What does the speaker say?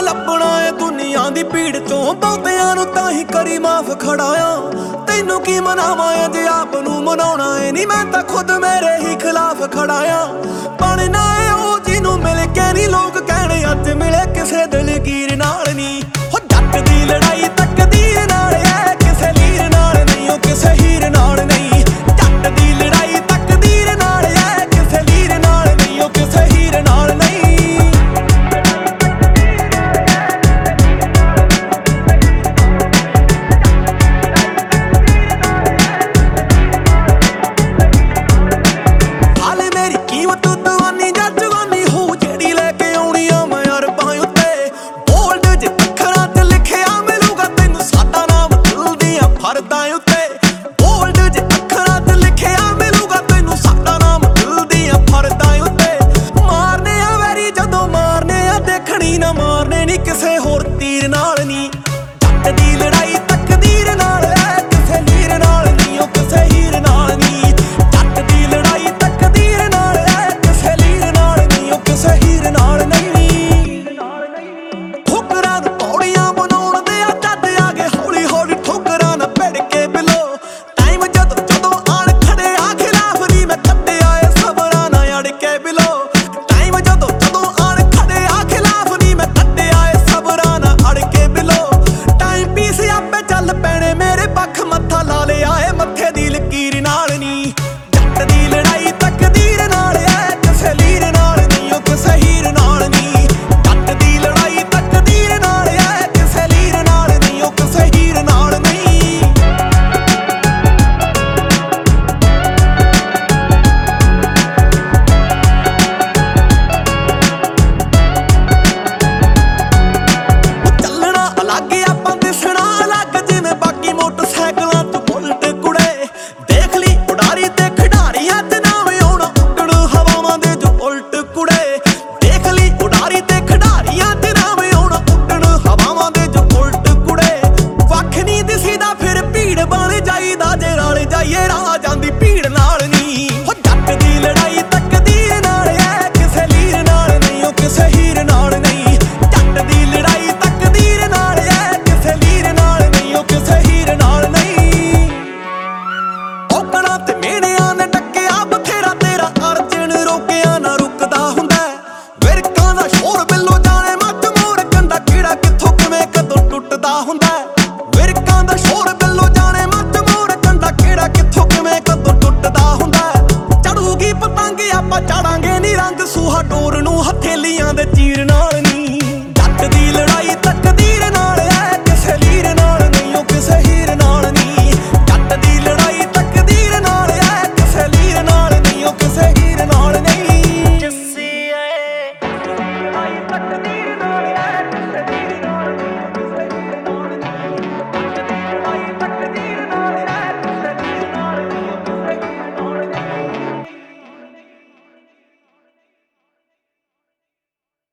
ਲੱਭਣਾ ਏ ਦੁਨੀਆ ਦੀ ਭੀੜ ਚੋਂ, ਬਹੁਤਿਆਂ ਨੂੰ ਤਾਂ ਹੀ ਕਰੀ ਮਾਫ ਖੜਾਇਆ। ਤੈਨੂੰ ਕੀ ਮਨਾਵਾਂ ਏ ਜੇ ਆਪ ਨੂੰ ਮਨਾਉਣਾ ਏ ਨੀ, ਮੈਂ ਤਾਂ ਖੁਦ ਮੇਰੇ ਹੀ ਖਿਲਾਫ ਖੜਾਇਆ। ਬਣਨਾ ਏ ਉਹ ਜਿਹਨੂੰ ਮਿਲ ਕੇ ਨੀ ਲੋਕ ਕਹਿਣੇ ਅੱਜ ਮਿਲੇ ਕਿਸੇ ਦਲਗੀਰ ਨਾਲ ਨੀ। ਹੋ ਜੱਟ ਦੀ ਲੜਾਈ ਤਕਦੀਰ ਨਾਲ ਏ, ਕਿਸੇ ਲੀਰ ਨਾਲ ਨਹੀਂ ਉਹ ਕਿਸੇ ਹੀਰ ਨਾਲ ਨਹੀਂ। ਜੱਟ ਦੀ ਲੜਾਈ ਤਕਦੀਰ ਨਾਲ ਏ, ਕਿਸੇ ਲੀਰ ਨਾਲ ਨਹੀਂ ਉਹ ਕਿਸੇ ਹੀਰ ਨਾਲ ਨਹੀਂ। ਨਾ ਮਾਰਨੇ ਨੀ ਕਿਸੇ ਹੋਰ ਤੀਰ ਨਾਲ ਨੀ। ਜੱਟ ਦੀ ਲੜਾਈ ਤਕਦੀਰ ਨਾਲ ਐ, ਕਿਸੇ ਲੀਰ ਨਾਲ ਨੀ ਉਹ ਕਿਸੇ ਹੀਰ ਨਾਲ ਨੀ। ਜੱਟ ਦੀ ਲੜਾਈ ਤਕਦੀਰ ਨਾਲ ਐ, ਕਿਸੇ ਲੀਰ ਨਾਲ ਨੀ ਉਹ ਕਿਸੇ ਹੀਰ ਨਾਲ ਨਹੀਂ। ਠੋਕਰਾਂ ਨੂੰ ਪੌੜੀਆਂ ਬਣਾਉਣ ਦੇ ਆ ਜੱਜ ਆ ਗਏ ਹੌਲੀ ਹੌਲੀ, ਠੋਕਰਾਂ ਨਾ ਭਿੜ ਕੇ ਬਿਲੋ। ਟਾਈਮ ਜਦੋਂ ਆਣ ਖੜੇ ਆ ਖਿਲਾਫ ਨੀ ਮੈਂ ਕੱਢਿਆ ਏ ਸਬਰਾਂ ਨਾ ਅੜ ਕੇ ਬਿਲੋ। ਟਾਈਮ ਜਦੋਂ ਆਣ ਖੜੇ ਆ ਖਿਲਾਫ ਨੀ ਮੈਂ ਕੱਢਿਆ ਏ ਸਬਰਾਂ ਨਾ ਅੜ ਕੇ ਬਿਲੋ। ਟਾਈਮ ਪੀਸ ਆਪੇ ਚੱਲ ਪੈਣੇ ਮੇਰੇ ਪੱਖ, ਮੱਥਾ ਲਾ ਲਿਆ ਏ ਮੱਥੇ ਦੀ ਲਕੀਰ ਨਾਲ ਨੀ। ਜੱਟ ਦੀ ਲੜਾਈ ਤਕਦੀਰ ਨਾਲ ਐ, ਕਿਸੇ ਲੀਰ ਨਾਲ ਨਹੀਂ ਉਹ ਕਿਸੇ